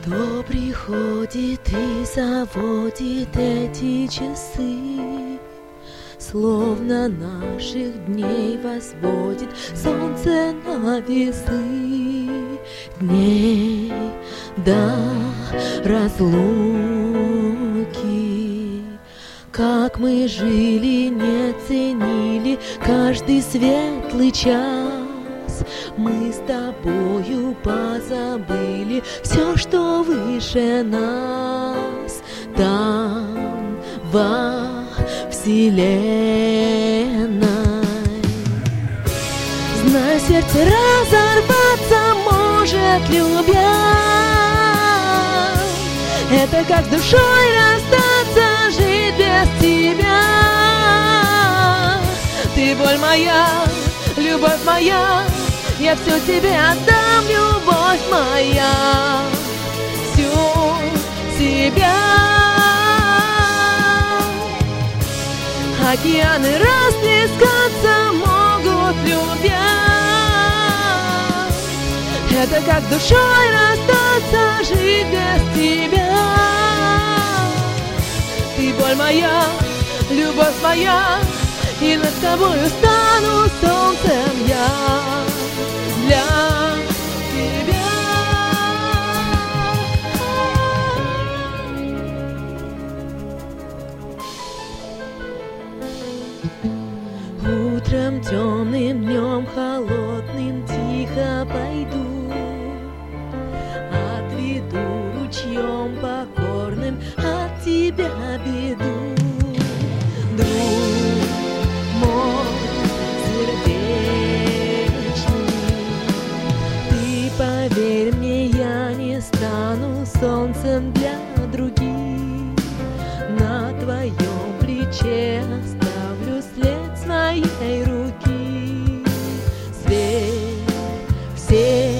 Кто приходит и заводит эти часы, словно наших дней возводит солнце на весы. Дней до разлуки, как мы жили, не ценили каждый светлый час. Мы с тобою позабыли все, что выше нас. Там, во вселенной. Знай, сердце разорваться может, любя. Это как с душой расстаться, жить без тебя. Ты боль моя, любовь моя, я все тебе отдам, любовь моя, всю себя. Океаны расплескаться могут, любя. Это как с душой расстаться, жить без тебя. Ты боль моя, любовь моя, и над тобою стану солнцем я для тебя. Утром темным, днем холодным тихо пойду, отведу ручьем покорным от тебя беду. Друг мой сердечный, ты поверь мне, я не стану солнцем для других. На твоем плече оставлю след своей руки, свет всей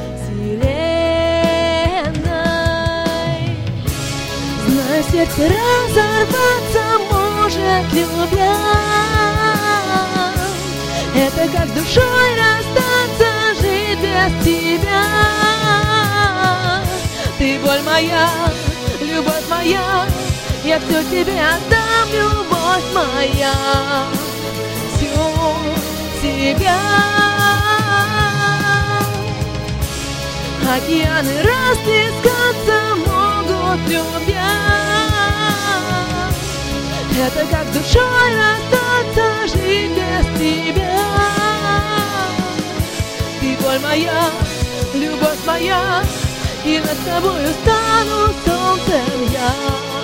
вселенной. Знай, сердце разорваться может, любя. Это как с душой расстаться, жить без тебя. Ты боль моя, любовь моя, я все тебе отдам, любовь моя, всю себя. Океаны расплескаться могут, любя. Это как с душой расстаться, жить без тебя. Ты боль моя, любовь моя, и над тобою стану солнцем я.